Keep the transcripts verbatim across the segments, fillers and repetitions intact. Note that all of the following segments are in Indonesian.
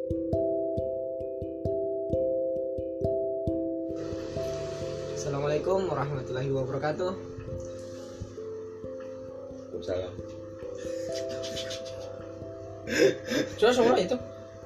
Assalamualaikum warahmatullahi wabarakatuh. Waalaikumsalam. Coba semua itu.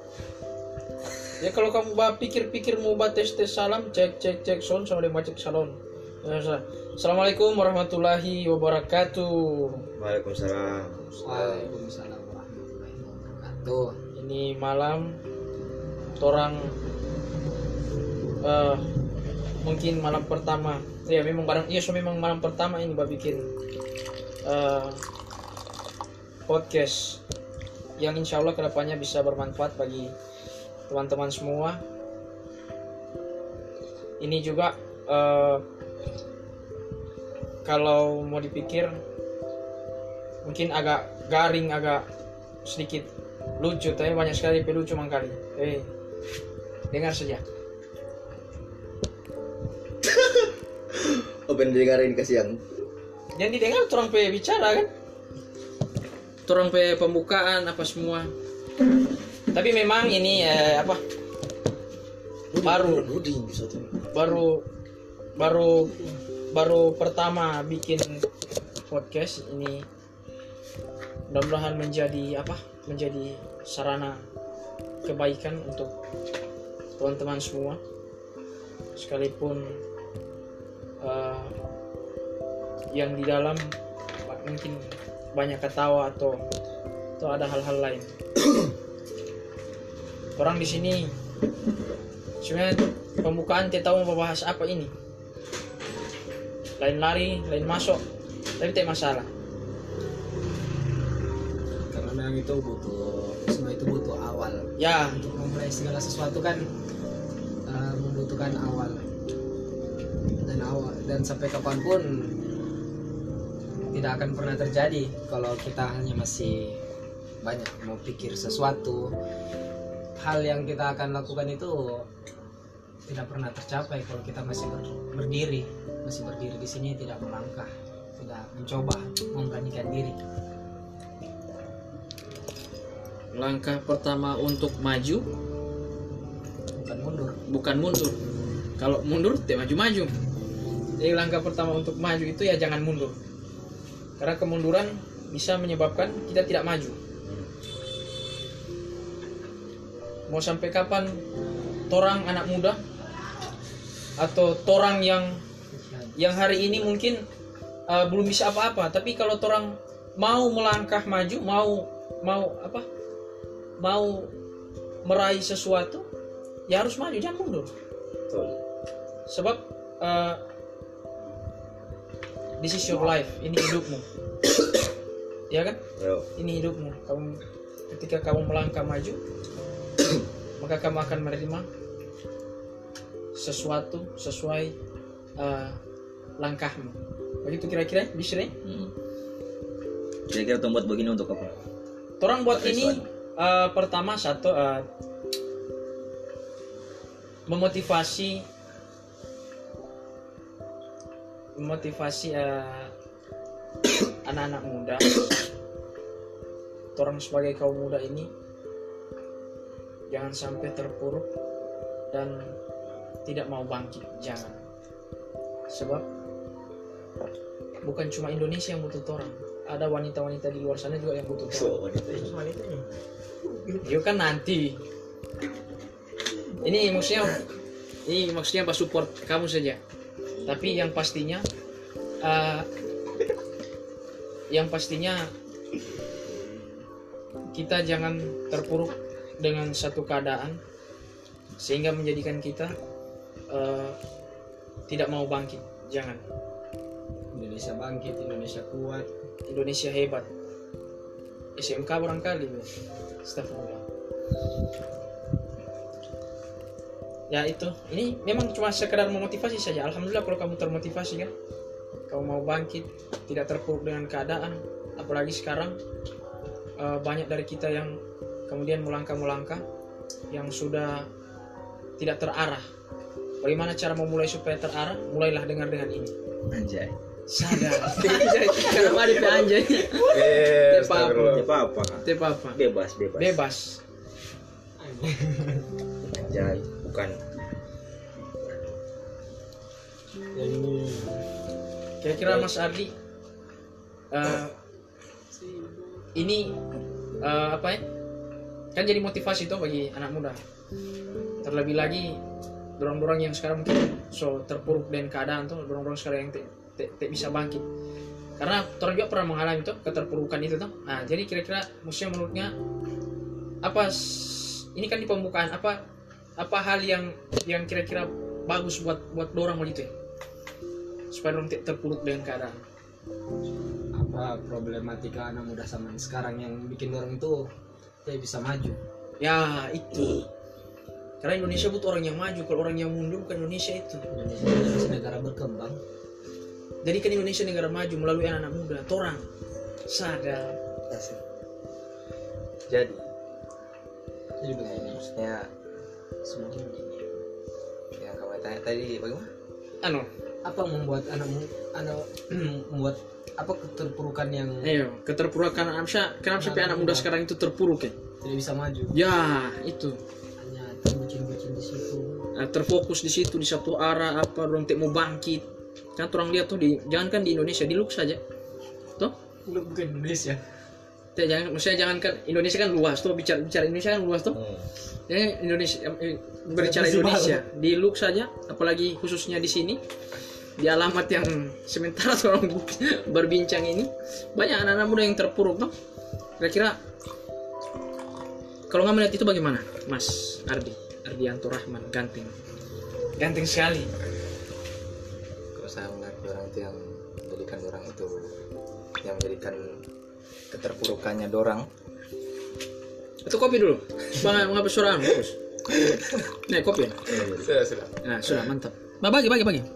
Ya kalau kamu bah pikir-pikir mau bah tes tes salam, cek cek cek son sama dia macet salon. Assalamualaikum warahmatullahi wabarakatuh. Waalaikumsalam. Waalaikumsalam warahmatullahi wabarakatuh. Ini malam orang uh, mungkin malam pertama. Ya memang barang iya so memang malam pertama ini bah bikin uh, podcast yang insya Allah kedepannya bisa bermanfaat bagi teman-teman semua. Ini juga uh, kalau mau dipikir mungkin agak garing, agak sedikit lucu, tapi banyak sekali pelucu mangkali. Eh, dengar saja. Open dengerin kasihan. Jadi dengar orang pe bicara kan, orang pe pembukaan apa semua. Tapi memang ini eh, apa baru baru baru baru pertama bikin podcast ini, mudah-mudahan menjadi apa menjadi sarana kebaikan untuk teman-teman semua, sekalipun uh, yang di dalam mungkin banyak ketawa atau atau ada hal-hal lain. Orang di sini sebenarnya pembukaan tidak tahu mau bahas apa ini. Lain lari, lain masuk, tapi tidak masalah. Karena memang itu butuh, semua itu butuh awal. Ya, Untuk memulai segala sesuatu kan uh, membutuhkan awal. Dan awal dan sampai kapanpun tidak akan pernah terjadi kalau kita hanya masih banyak mau pikir sesuatu. Hal yang kita akan lakukan itu tidak pernah tercapai kalau kita masih ber- berdiri, masih berdiri di sini, tidak melangkah, tidak mencoba memberanikan diri. langkah pertama untuk maju Bukan mundur. bukan mundur. Kalau mundur tidak maju-maju. Jadi langkah pertama untuk maju itu ya jangan mundur. Karena kemunduran bisa menyebabkan kita tidak maju. Mau sampai kapan torang anak muda atau torang yang yang hari ini mungkin uh, belum bisa apa-apa, tapi kalau torang mau melangkah maju, mau mau apa? Mau meraih sesuatu, ya harus maju, jangan mundur. Betul. Sebab uh, this is your life, ini hidupmu. Ya kan? Yo. Ini hidupmu. Kamu ketika kamu melangkah maju, maka kamu akan menerima sesuatu sesuai uh, langkahmu. Begitu kira-kira, bisa nih? Hmm. Kira-kira tempat begini untuk apa? Orang buat Pakai ini uh, pertama satu uh, memotivasi memotivasi uh, anak-anak muda. Orang sebagai kaum muda ini jangan sampai terpuruk dan tidak mau bangkit, jangan. Sebab bukan cuma Indonesia yang butuh orang, ada wanita-wanita di luar sana juga yang butuh So, orang. wanita ini. Itu kan nanti. Ini maksudnya, ini maksudnya pas support kamu saja. Tapi yang pastinya, uh, yang pastinya kita jangan terpuruk dengan satu keadaan sehingga menjadikan kita uh, tidak mau bangkit. Jangan. Indonesia bangkit, Indonesia kuat, Indonesia hebat. S M K barangkali. Astagfirullah. Ya itu, ini memang cuma sekedar memotivasi saja. Alhamdulillah kalau kamu termotivasi kan, kamu mau bangkit, tidak terpuruk dengan keadaan. Apalagi sekarang uh, banyak dari kita yang kemudian melangkah-melangkah yang sudah tidak terarah. Bagaimana cara memulai supaya terarah? Mulailah dengar dengan ini. Anjay. Sadar. Kenapa ada anjay? Eh, Apa-apa. apa-apa. Tidak apa-apa. Bebas, bebas. Bebas. Anjay, bukan. Kira-kira Mas Ardi eh, ini eh, apa ya? Kan jadi motivasi tuh bagi anak muda. Terlebih lagi dorong-dorong yang sekarang mungkin so terpuruk dengan keadaan tuh, dorong-dorong sekarang yang tidak bisa bangkit. Karena orang juga pernah mengalami tuh keterpurukan itu tuh. Nah, jadi kira-kira musuhnya menurutnya apa s- ini kan di pembukaan apa apa hal yang yang kira-kira bagus buat buat dorong begitu ya? Supaya orang tidak terpuruk dengan keadaan. Apa problematika anak muda zaman sekarang yang bikin orang itu tidak bisa maju? Ya, itu. Karena Indonesia butuh orang yang maju, kalau orang yang mundur bukan Indonesia itu. Indonesia adalah negara berkembang. Jadi kan Indonesia negara maju melalui anak-anak muda, torang sadar. Jadi, Jadi begini, maksudnya semakin begini. yang kamu tanya tadi bagaimana? Anu, Apa yang membuat anakmu, anak membuat apa keterpurukan yang ayo keterpurukan kenapa kenapa sampai anak muda sekarang itu terpuruk ya? tidak bisa maju? Ya, itu. Hanya terbucin-bucin di situ. Nah, terfokus di situ di satu arah apa orang tidak mau bangkit. Kan orang lihat tuh di jangankan di Indonesia, di luar saja. Tuh, Lu bukan Indonesia. Teh, jangan maksudnya jangankan Indonesia kan luas tuh, bicara bicara Indonesia kan luas tuh. Jadi Indonesia eh, berbicara Masih Indonesia di look saja, apalagi khususnya di sini di alamat yang sementara orang berbincang ini banyak anak-anak muda yang terpuruk tuh. Kira-kira kalau nggak melihat itu bagaimana, Mas Ardi Ardianto Rahman, ganteng, ganteng sekali. Kalau saya melihat orang itu yang menjadikan orang itu, yang menjadikan keterpurukannya dorang. Itu kopi dulu, bang ngapa suara bagus. Nih kopi ya. Sudah, sudah. Nah sudah mantap. Bah, bagi bagi bagi.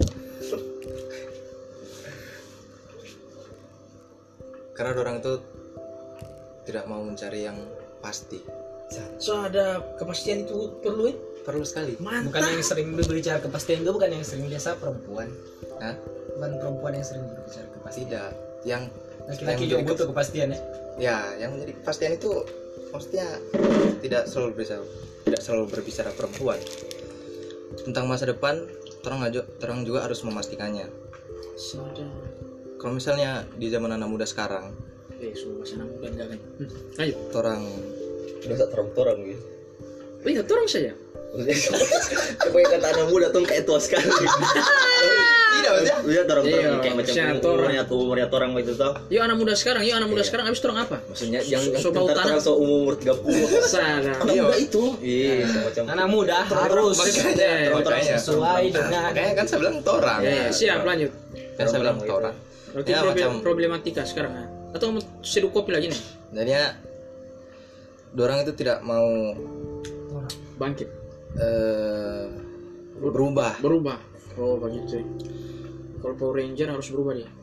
Karena orang itu tidak mau mencari yang pasti. So ada kepastian itu perlu ya? Perlu sekali. Mantap. Bukan yang sering berbicara kepastian itu, bukan yang sering biasa perempuan. Hah? Bukan perempuan yang sering berbicara kepastian. Tidak. Yang Laki-laki yang juga menjadi butuh kepastian ya. ya, yang menjadi kepastian itu maksudnya tidak selalu berbicara tidak selalu berbicara perempuan. Tentang masa depan, orang aja orang juga harus memastikannya. Sudah. Kalau misalnya di zaman anak muda sekarang, Eh sudah bahasa anak muda enggak kan? Hmm. Ayo. orang udah tak terang-terang gitu. Lihat orang saja. Maksudnya kebanyakan kata anak muda tuh kayak tua sekali. Tidak maksudnya. Udah terang-terang Iya, kayak macam maksudnya umurnya tuh umurnya orang begitu tau. Yuk anak muda sekarang, yuk anak muda Iya. sekarang habis orang apa? Maksudnya yang So- so yang bau terang tanah. so umur tiga puluh. Sadar. Anak muda itu. Iya, semacam Anak muda harus makanya makanya sesuai dengan makanya kan saya bilang torang. Eh, siap lanjut. Kan saya bilang torang. Berarti Ya, problem- macam- problematika sekarang ya? Atau mau seduh kopi lagi nih? Jadinya dorang itu tidak mau Bangkit, eh, berubah. berubah. Oh begitu. ya. Kalau Power Ranger harus berubah dia.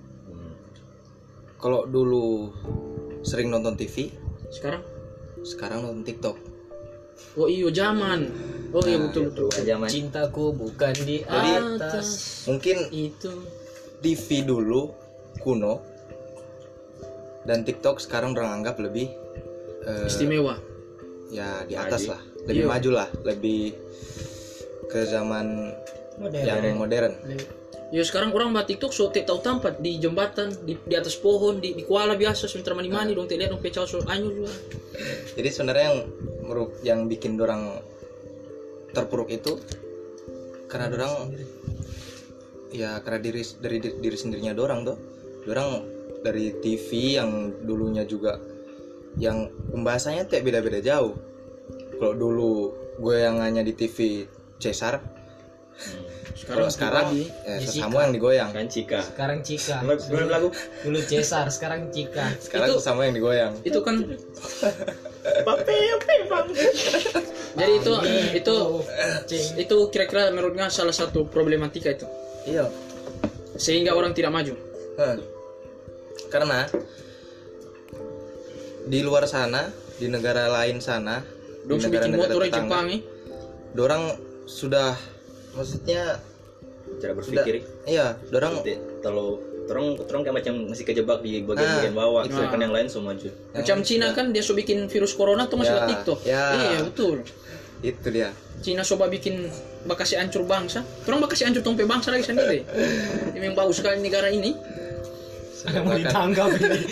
Kalau dulu sering nonton T V, Sekarang? sekarang nonton TikTok. Oh iyo zaman. Oh iya Nah, betul betul. Zaman cintaku bukan di Jadi, atas. mungkin Itu. T V dulu kuno dan TikTok sekarang orang anggap lebih eh, Istimewa. ya di atas lah, lebih Iya. maju lah, lebih ke zaman Modern. yang modern. Ya sekarang orang buat TikTok so tak tahu tempat di jembatan, di, di atas pohon, di, di kuala biasa sebentar mani-mani dong tak lihat dong pecah so anyur juga. Jadi sebenarnya yang meru- yang bikin dorang terpuruk itu karena dorang ya karena diri dari diri, diri sendirinya dorang tuh. Dorang dari T V yang dulunya juga yang pembahasannya tak beda-beda jauh. Kalau dulu gue yang hanya di T V Cesar, kalau sekarang pribadi. ya, Jessica. sesama yang digoyang. Kan Cika. Sekarang Cika. Belum lagu. Dulu Cesar, sekarang Cika. Sekarang Itu- sesama yang digoyang. Itu kan jadi itu itu Cing. itu kira-kira menurutnya salah satu problematika itu Iya. sehingga orang tidak maju. Hah. Karena di luar sana, di negara lain sana, Dong di bikin negara-negara motor di tetangga, Jepang nih. dorang sudah maksudnya Cara berpikir iya, dorang tidak terlalu Terong terong kayak macam masih kejebak di bagian-bagian bawah, itu. sedangkan yang lain semua maju. Macam Cina kan dia so bikin virus corona tuh masih Ya, lewat TikTok. ya. Iya betul. Itu dia. Cina coba bikin bakasi hancur bangsa. Orang bakasi hancur tompe bangsa lagi sendiri. Ini yang bau sekali negara ini. Mau ditangkap ini.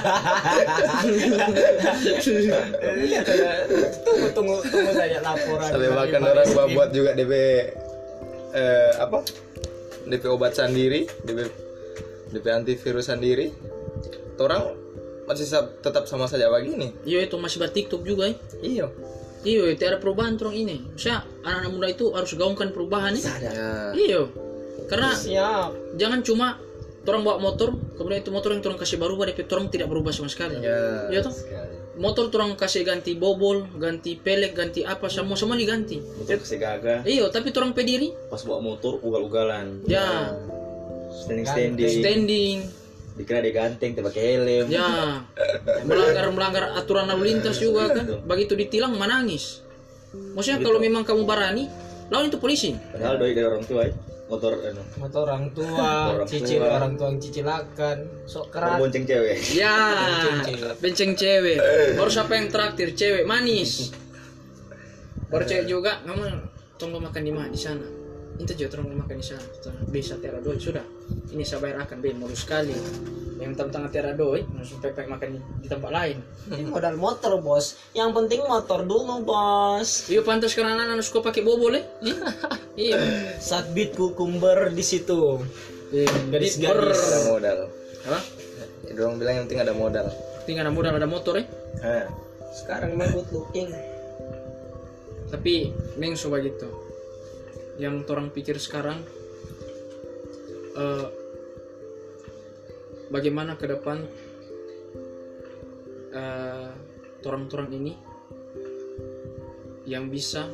Lihat aja. Tunggu tunggu tunggu saja laporan. Sampai dari bahkan Baris orang Krim. gua buat juga D P eh, apa? D P obat sendiri, D P D P antivirus sendiri. Orang masih sa- tetap sama saja begini. Iya itu masih buat TikTok juga ya. Iya. Iya, tidak ada perubahan terong ini. Maksudnya anak-anak muda itu harus gaungkan perubahan ya. Ya. Iya. Karena Siap. jangan cuma orang bawa motor, kemudian itu motor yang orang kasih berubah, tapi orang tidak berubah sama sekali. Ya. Iya toh? Motor orang kasih ganti bobol, ganti pelek, ganti apa, semua semua diganti. Motor kasih gagah, Iya, tapi orang pediri, pas bawa motor ugal-ugalan. ya, Standing standing. standing, Dikira dia ganteng, dia pakai helm. ya, melanggar melanggar aturan lalu lintas juga kan. Begitu ditilang menangis. Maksudnya kalau memang kamu berani, lawan itu polisi. Padahal doi dari orang tua ya. Motor anu, Motor orang tua, Orang cicil tua. orang tua yang cicilakan, sok keras. bonceng cewek. Ya, Benceng cewek. benceng cewek. Baru siapa yang traktir? Cewek manis. Baru cewek juga, kamu tunggu makan di mana di sana. Itu juga tunggu makan di sana. Bisa tera doi sudah. Ini saya bayar akan be modus sekali. Yang tentang tera doi, langsung pepek makan di, di tempat lain. Ini modal motor bos. Yang penting motor dulu bos. Iya pantas karena anak suka pakai bobol eh. Iya. Satbit kukumber di situ. Jadi Gadis-gadis. Ada modal. Hah? Ya, orang bilang yang penting ada modal. Tinggal ada modal ada motor eh. Hah. Sekarang memang good looking. Tapi neng coba gitu. Yang orang pikir sekarang eh, bagaimana ke depan eh, orang-orang ini yang bisa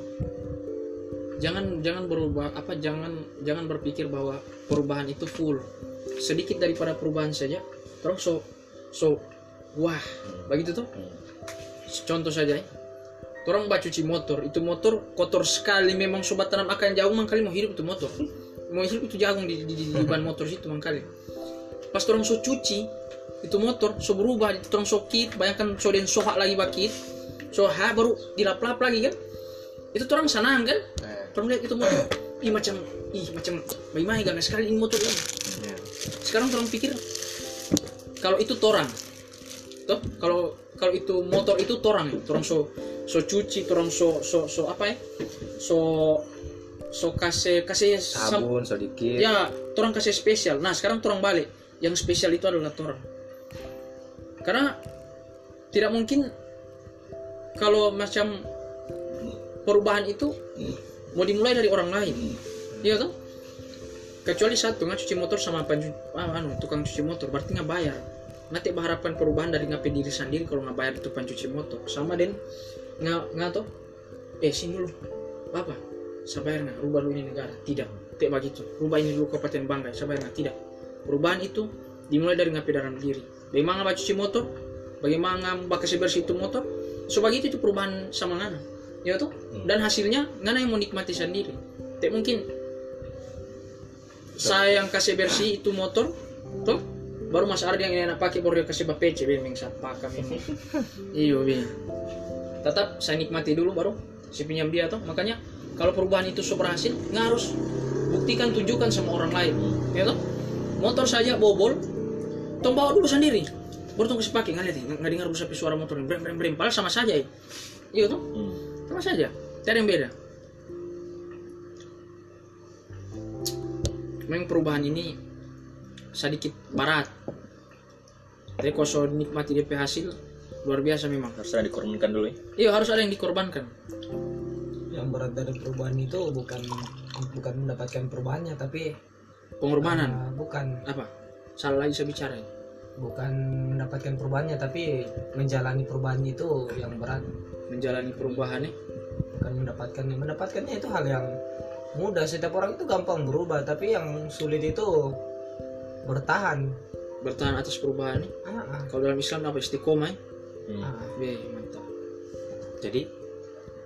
jangan jangan berubah apa jangan jangan berpikir bahwa perubahan itu full, sedikit daripada perubahan saja terus so so wah begitu tuh. Contoh saja ya, orang baca cuci motor, itu motor kotor sekali, memang sobat tanam akan jauh mangkali mau hidup itu motor, mau hidup itu jagung di, di, di, di ban motor situ mangkali. Pas orang so cuci itu motor so berubah, orang so kit, bayangkan so den sohak lagi bakit, so ha baru dilap-lap lagi kan, itu orang senang kan, orang lihat itu motor, ih macam ih macam bagaimana gak sekali ini motor ini. Sekarang orang pikir kalau itu torang, toh kalau kalau itu motor itu torang, orang so so cuci, orang so so so apa ya, so so kasih kasih sam- Sabun sedikit. ya, orang kasih spesial. Nah sekarang orang balik, yang spesial itu adalah orang, karena tidak mungkin kalau macam perubahan itu mau dimulai dari orang lain, iya kan? Kecuali satu nggak cuci motor sama penju, ah, anu tukang cuci motor, berarti nggak bayar. Nanti berharapkan perubahan dari ngapain diri sendiri kalau nggak bayar itu pencuci motor. Sama den nggak nggak toh, eh sini dulu, bapak, saya bayar nggak? Rubah dulu ini negara, tidak, tidak begitu. Rubah ini dulu Kabupaten Banggai, saya bayar nggak? Tidak. Perubahan itu dimulai dari ngapain dalam diri. Bagaimana nggak cuci motor? Bagaimana nggak kasih bersih itu motor? So begitu itu perubahan sama ngana, ya toh. Dan hasilnya ngana yang mau nikmati sendiri. Tidak mungkin saya yang kasih bersih itu motor, toh baru Mas Ardi yang enak pakai baru dia kasih bapece bemeng sapa kami. Iyo be. Tetap saya nikmati dulu baru si pinjam dia toh. Makanya kalau perubahan itu so berhasil, nggak harus buktikan, tunjukkan sama orang lain, ya toh. Motor saja bobol, tong bawa dulu sendiri. Baru tong kasih pakai, nggak lihat, nggak dengar sapi suara motor brem brem brem. Padahal sama saja, ya. Iya toh, sama saja. Tidak ada yang beda. Memang perubahan ini sedikit berat. Tapi kalau so nikmati D P hasil luar biasa memang. Harus ada dikorbankan dulu ya. Iya harus ada yang dikorbankan. Yang berat dari perubahan itu bukan bukan mendapatkan perubahannya, tapi Pengorbanan. uh, bukan Apa? Salah lagi saya bicara. Ya? bukan mendapatkan perubahannya, tapi menjalani perubahan itu yang berat. Menjalani perubahan nih. Bukan mendapatkannya. Mendapatkannya itu hal yang mudah. Setiap orang itu gampang berubah, tapi yang sulit itu bertahan. Bertahan atas perubahan nih. Ah, ah, Kalau dalam Islam apa istiqomah? Ya? Hmm. ah. Be, mantap. Jadi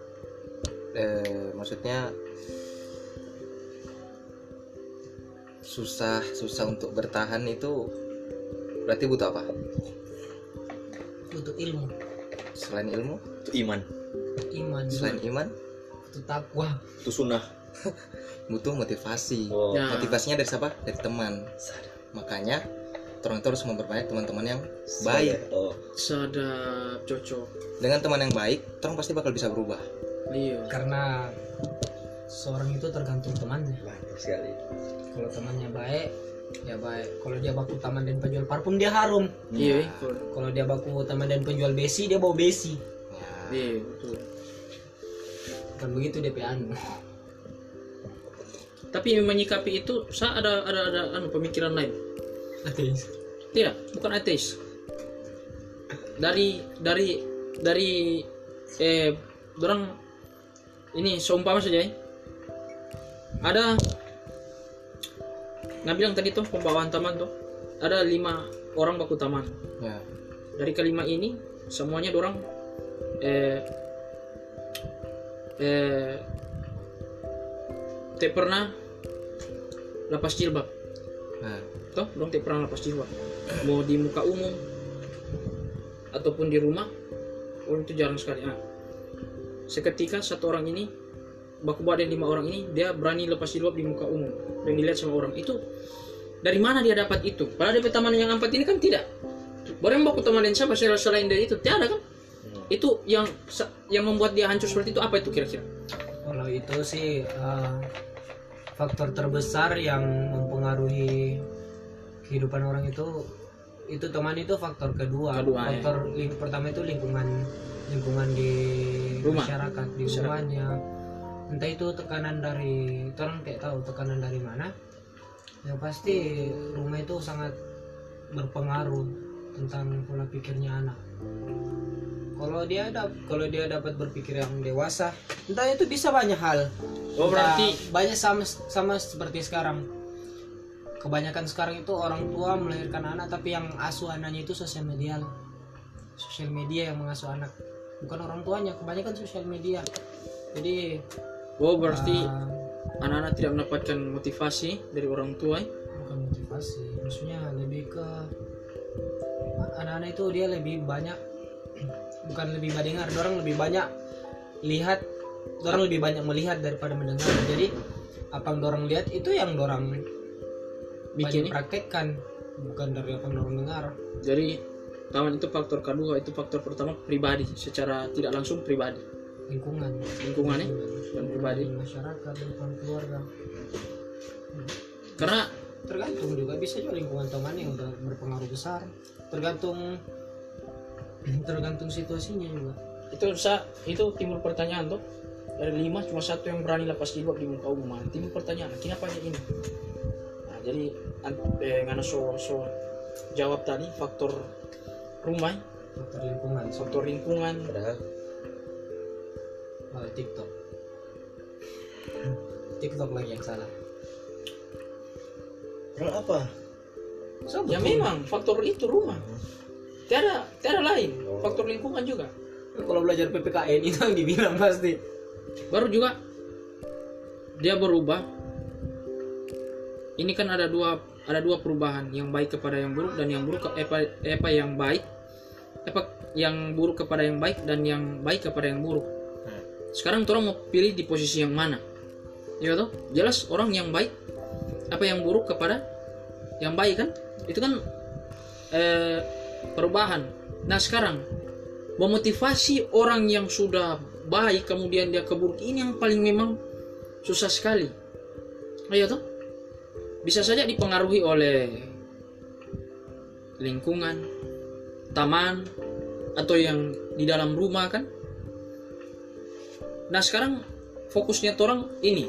eh, maksudnya susah susah untuk bertahan itu berarti butuh apa? Butuh ilmu, Selain ilmu, Itu iman, iman, selain iman, butuh takwa. itu sunnah. butuh motivasi. Oh. Ya. Motivasinya dari siapa? Dari teman. Makanya orang itu harus memperbanyak teman-teman yang baik. Oh, Sadap, cocok. Dengan teman yang baik, orang pasti bakal bisa berubah. Iya. Karena seorang itu tergantung temannya. mantap sekali. Kalau temannya baik, ya baik. Kalau dia baku teman dan penjual parfum, dia harum. Iya, Kalau dia baku teman dan penjual besi, dia bau besi. iya, betul. Bukan begitu D P anu. Tapi menyikapi itu, saya ada ada ada anu pemikiran lain. Ateis. Tidak, bukan ateis. Dari dari dari eh orang ini seumpama saja ya. Ada nggak bilang tadi tuh pembawaan taman tuh ada lima orang baku taman. Ya. Dari kelima ini semuanya dorang eh eh tak pernah lepas jilbab. Nah, Toh, dong tak pernah lepas jilbab. Mau di muka umum ataupun di rumah, orang itu jarang sekali. Nah, seketika satu orang ini, baku badan lima orang ini, dia berani lepas jilbab di muka umum dan dilihat sama orang. Itu dari mana dia dapat itu? Padahal D P teman yang empat ini kan tidak. Orang baku teman dan siapa selain dari itu tiada kan? Itu yang yang membuat dia hancur seperti itu apa itu kira-kira? Kalau itu sih eh, faktor terbesar yang mempengaruhi kehidupan orang itu itu teman itu faktor kedua. Kedua, faktor ling- pertama itu lingkungan lingkungan di Rumah. masyarakat di Masyarakat. rumahnya. Entah itu tekanan dari orang kayak tahu tekanan dari mana. Yang pasti rumah itu sangat berpengaruh tentang pola pikirnya anak. Kalau dia ada kalau dia dapat berpikir yang dewasa, entah itu bisa banyak hal. Oh, Entah berarti banyak sama sama seperti sekarang. Kebanyakan sekarang itu orang tua melahirkan anak tapi yang asuh anaknya itu sosial media. Sosial media yang mengasuh anak. Bukan orang tuanya, kebanyakan sosial media. Jadi oh berarti uh, anak-anak tidak mendapatkan motivasi dari orang tua. eh? bukan motivasi, maksudnya lebih ke anak-anak itu dia lebih banyak bukan lebih banyak dengar, orang lebih banyak lihat, orang lebih banyak melihat daripada mendengar. Jadi apa yang orang lihat itu yang orang Bikin banyak praktekkan, bukan dari apa yang orang dengar. Jadi taman itu faktor kedua, itu faktor pertama pribadi, secara tidak langsung pribadi, Lingkungan, lingkungannya dan pribadi. masyarakat, lingkungan keluarga. Karena Tergantung juga, bisa juga lingkungan teman yang udah berpengaruh besar. Tergantung tergantung situasinya juga. itu sa itu timbul pertanyaan tuh, dari lima cuma satu yang berani lepas jilbab di muka umum. Nah, timbul pertanyaan, kenapa ini? Nah, jadi an- eh, ngana so so jawab tadi faktor rumah, Faktor lingkungan, faktor lingkungan. Padahal uh, TikTok. TikTok lagi yang salah. padahal apa? So, Ya betul. memang faktor itu rumah. Tiada tiada lain. Faktor lingkungan juga. Kalau belajar P P K N itu yang dibilang pasti. Baru juga dia berubah. Ini kan ada dua ada dua perubahan, yang baik kepada yang buruk dan yang buruk ke apa apa yang baik apa yang buruk kepada yang baik dan yang baik kepada yang buruk. Sekarang orang mau pilih di posisi yang mana? Ya toh? Jelas orang yang baik apa yang buruk kepada yang baik kan? Itu kan eh, perubahan. Nah, sekarang memotivasi orang yang sudah baik kemudian dia ke buruk, ini yang paling memang susah sekali. Ayo toh? Bisa saja dipengaruhi oleh lingkungan, taman, atau yang di dalam rumah kan. Nah, sekarang fokusnya orang ini,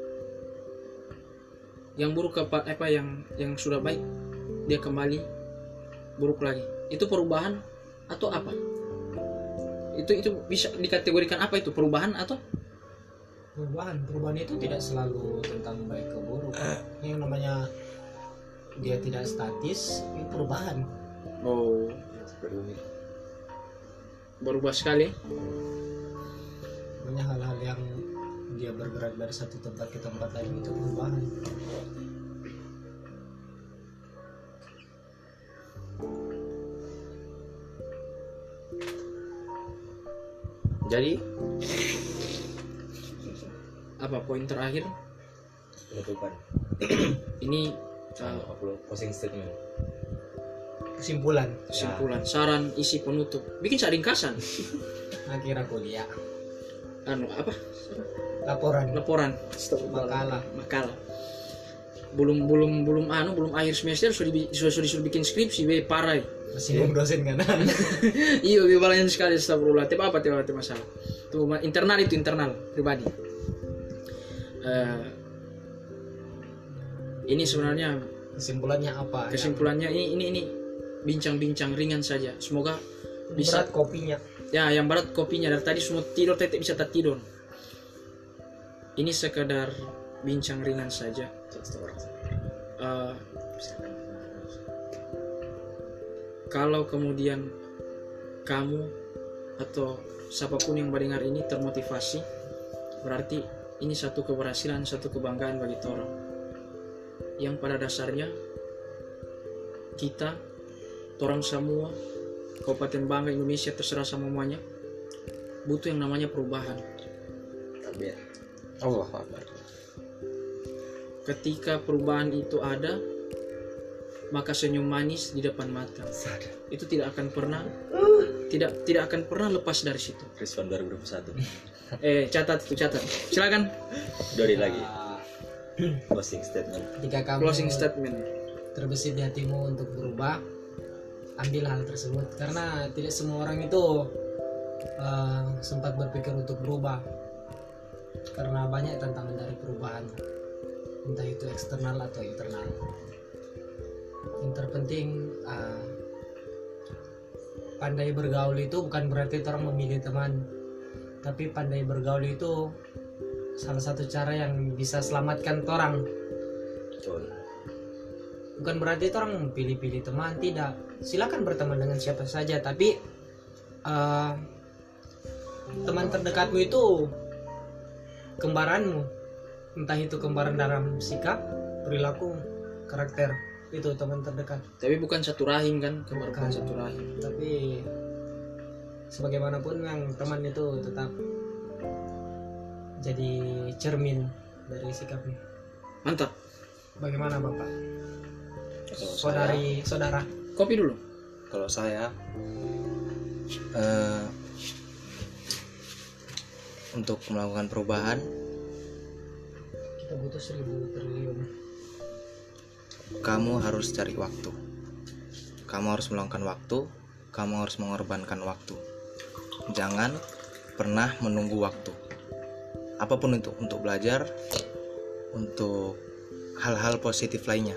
yang buruk apa apa yang yang sudah baik dia kembali buruk lagi. Itu perubahan atau apa? Itu itu bisa dikategorikan apa itu, perubahan atau Perubahan, perubahan itu tidak selalu tentang baik ke buruk. Yang namanya dia tidak statis, itu perubahan. oh Berumit. berubah sekali? Namanya hal-hal yang dia bergerak dari satu tempat ke tempat lain itu perubahan. Jadi apa poin terakhir Penutupan. ini Sama uh, upload closing statement. Kesimpulan kesimpulan saran isi penutup bikin saringkasan akhir kuliah anu apa laporan laporan makalah makalah belum belum belum anu belum akhir semester sudah di, sudah, sudah disuruh bikin skripsi be parah. masih belum dosen kan. Iya be balanya sekali astagfirullah tapi apa tidak ada masalah tuh ma- internal itu internal pribadi. Eh, ini sebenarnya Kesimpulannya apa? kesimpulannya ini ini ini bincang-bincang ringan saja. Semoga Yang bisa berat kopinya. ya yang berat kopinya dari tadi semua tidur tetap bisa tak tidur. Ini sekedar bincang ringan saja. Eh, kalau kemudian kamu atau siapapun yang mendengar ini termotivasi, berarti ini satu keberhasilan, satu kebanggaan bagi orang. Yang pada dasarnya kita, orang semua, Kabupaten Bangka Indonesia terserah semuanya, butuh yang namanya perubahan. Tapi Allah Akbar. Ketika perubahan itu ada, maka senyum manis di depan mata itu tidak akan pernah tidak tidak akan pernah lepas dari situ. Rizwan dua ribu dua puluh satu. Eh catat itu catat. Silakan Dori lagi. Ah, Closing statement. Jika kamu closing statement. terbesit di hatimu untuk berubah, ambil hal tersebut karena tidak semua orang itu uh, sempat berpikir untuk berubah karena banyak tantangan dari perubahan, entah itu eksternal atau internal. Yang terpenting uh, pandai bergaul itu bukan berarti orang memilih teman, tapi pandai bergaul itu salah satu cara yang bisa selamatkan orang. Betul. Bukan berarti orang pilih-pilih teman, tidak. Silakan berteman dengan siapa saja, tapi uh, teman terdekatmu itu kembaranmu, entah itu kembaran dalam sikap, perilaku, karakter, itu teman terdekat. Tapi bukan satu rahim kan, kembar bukan Bukan. satu rahim. Tapi sebagaimanapun yang teman itu tetap jadi cermin dari sikapnya. Mantap. Bagaimana Bapak? Kalau saya, Saudari, saudara. Kopi dulu. kalau saya eh, untuk melakukan perubahan, Kita butuh seribu triliun. kamu harus cari waktu. Kamu harus meluangkan waktu. Kamu harus mengorbankan waktu. Jangan pernah menunggu waktu. Apapun itu, untuk belajar, untuk hal-hal positif lainnya.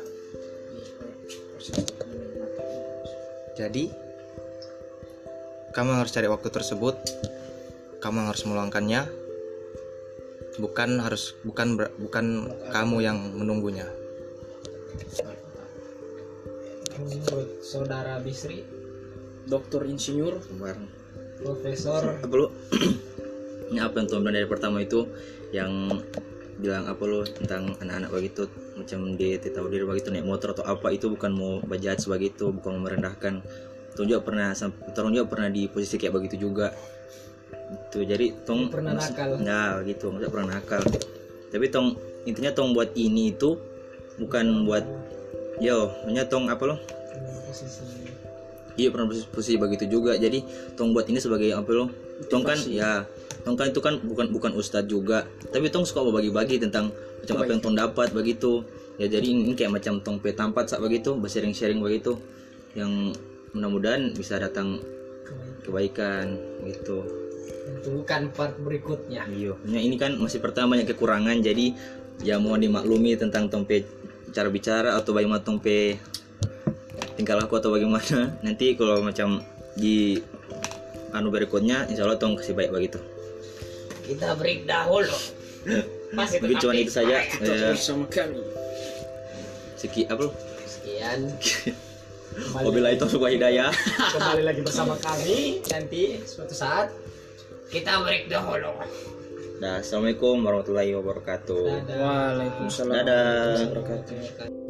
Jadi, kamu harus cari waktu tersebut. Kamu harus meluangkannya. Bukan harus bukan ber- bukan kamu yang menunggunya. Menurut saudara Bisri, Doktor Insinyur. Kemarin. Profesor, Apa lu? Ini apa yang Tuhan bilang dari pertama itu yang bilang apa lu tentang anak-anak begitu macam dia tidak tahu diri begitu naik motor atau apa, itu bukan mau bajat sebegitu, bukan mau merendahkan. Tong juga pernah Tong juga pernah di posisi kayak begitu juga. Itu jadi Tong pernah nakal. Nah, gitu, maksudnya pernah nakal. Tapi Tong intinya Tong buat ini itu bukan buat yo, maksudnya Tong apa lo? posisi Iya pernah posisi, posisi begitu juga. Jadi Tong buat ini sebagai apa lo? Tong kan ya, Tong kan itu kan bukan bukan ustadz juga. Tapi Tong suka berbagi-bagi tentang macam apa yang Tong dapat begitu. Ya jadi ini kayak macam Tong pe tampat sak begitu, bersharing-sharing begitu. Yang mudah-mudahan bisa datang kebaikan gitu. bukan part berikutnya. Iya. Nah, ini kan masih pertama banyak kekurangan, jadi ya mohon dimaklumi tentang Tong pe cara bicara atau bagaimana Tong pe tingkah laku atau bagaimana. Nanti kalau macam di anu berikutnya insya Allah Tong kasih baik begitu. Kita break dahulu. Masih Mungkin cuma itu saja. Eh, Bersama kami. Seki apa lo? Sekian. Kembali, Wabillahi taufiq wal hidayah. kembali lagi bersama kami nanti suatu saat. Kita break dahulu. Dah, assalamualaikum warahmatullahi wabarakatuh. Dadah. Waalaikumsalam Dadah. warahmatullahi wabarakatuh.